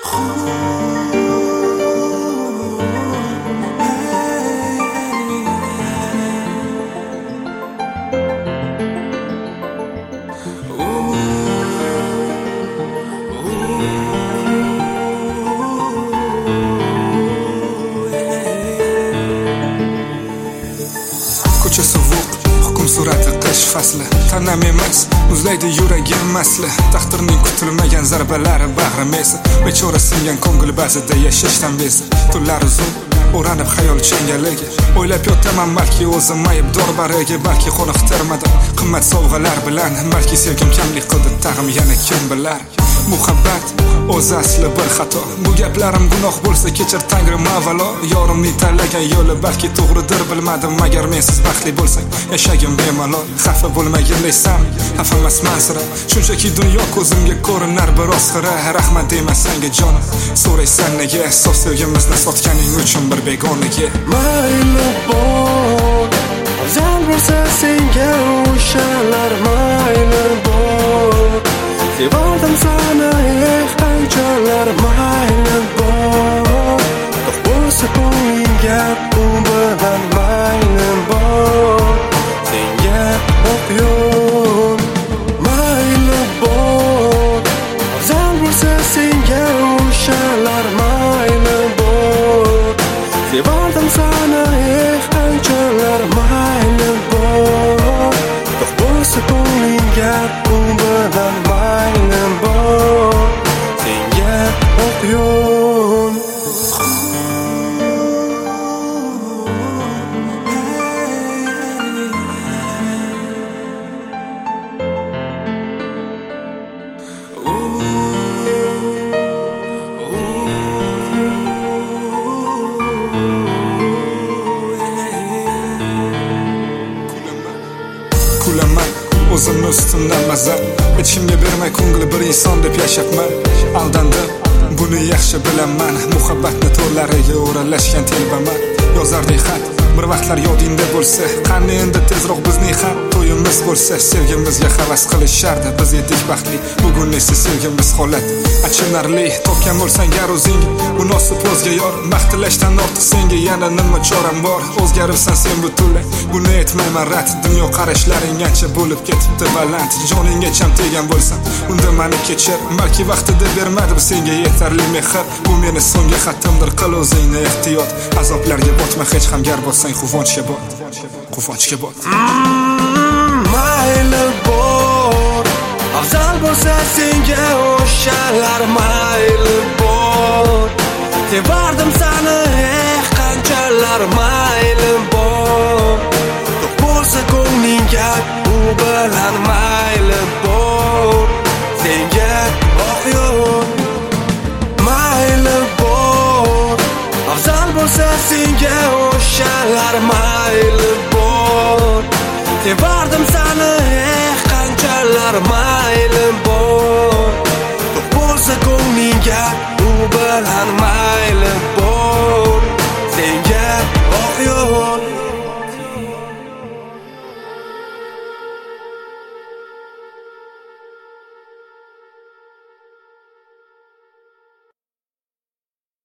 Ko'cha sovuq, hukm surati qish fasli. Tanam emas, muzlaydi yuragim masli. Taqdirning kutilmagan zarbalari bag'rim esa. Bechora singan ko'ngil ba'zida yashashdan besa. Tunlar uzun, o'ranib xayol changaligi. O'ylab yotaman balki o'zim aybdor bariga, balki qoniqtirmadim qimmat sovg'alar bilan, balki sevgim kamlik qildi tag'im yana kim bilar. Muhabbat o'z asli bir xato. Bu gaplarim gunoh bo'lsa kechir Tangrim avvalo. Yorimning tanlagan yo'li balki to'g'ridir bilmadim. Agar mensiz baxtli bo'lsang yashagim bemalol. Xafa bo'lmagin desam xafa emasman sira. Shunchaki dunyo ko'zimga ko'rinar biroz xira. Rahmat deyman senga jonim, so'raysan nega sof sevgimizni sotganing uchun bir begonaga. Mayli bor, afzal bo'lsa senga o'shalar. Mayli bor, sevardim seni qanchalar. Mayli bor, bo'lsa ko'nglinga u bilan. Mayli bor, senga o'q yo'l. Mayli bor, afzal bo'lsa senga o'shalar. Mayli bor, sevardim seni qanchalar. Mayli bor, bo'lsa ko'nglinga u bilan. Mayli bor, senga o'q yo'l. Kulaman o'zimni ustimdan mazza. Ichimga bermay ko'ngli bir inson deb yashabman. Aldandim, buni yaxshi bilaman. Muhabbatni to'rlariga o'ralashgan telbaman. Yozardek xat bir vaqtlar yodingda bo'lsa, qani endi tezroq bizning ham to'yimiz bo'lsa. Sevgimizga havas qilishardi, biz edik baxtli. Bugun esa sevgimiz holat achinarli. Topgan bo'lsang gar o'zing munosib o'zga yor. Maqtilashdan ortiq senga yana nima choram bor. O'zgaribsan sen butunlay, buni aytmayman rad. Dunyo qarashlaring ancha bo'lib ketibdi baland. Joningga cham tegan bo'lsam unda meni kechir. Balki vaqtida bermadim senga yetarli mehr. Bu meni so'nggi xatimdir, qil o'zingni ehtiyot. Azoblarga botma hech ham gar bo'lsang quvonchga bot. Quvonchga bot. Mayli bor, afzal bo'lsa senga o'shalar. Mayli bor, sevardim seni qanchalar. Mayli bor, bo'lsa ko'nglinga u bilan. Mayli bor, senga o'q yo'l. Mayli bor, afzal bo'lsa senga o'shalar. Mayli bor, sevardim seni qanchalar. Mayli bor, bo'lsa ko'nglinga u bilan. Mayli bor.